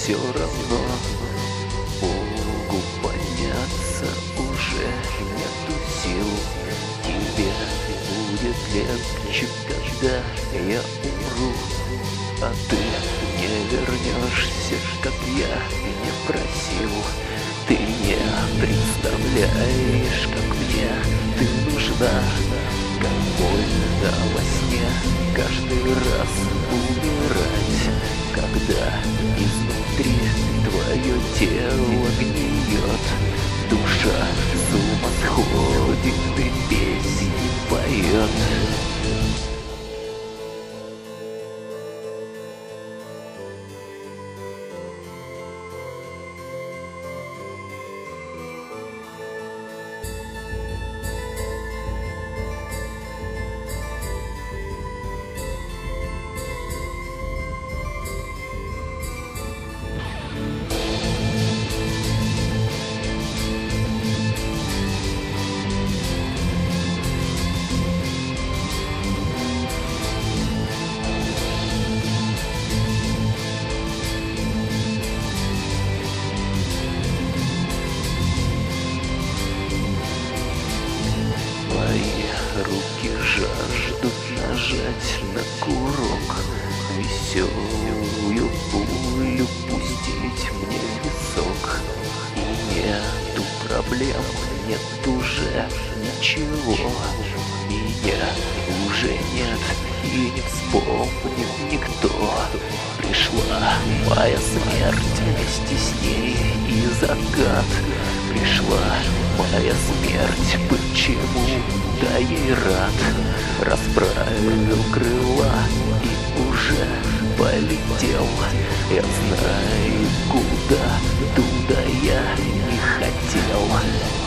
все равно Богу подняться уже нету сил. Тебе будет легче, когда я умру, а ты не вернешься, как я не просил. Ты не представляешь, как мне ты нужна, как больно во сне каждый раз умирать, когда изнутри твое тело гниет, душа с ума сходит и песни поет. Руки жаждут нажать на курок, веселую пулю пустить мне в висок. И нету проблем, нет уже ничего. Меня уже нет и не вспомнит никто. Пришла моя смерть, вместе с ней и закат. Пришла моя смерть, почему? Да ей рад. Расправил крыла и уже полетел. Я знаю куда, туда я не хотел.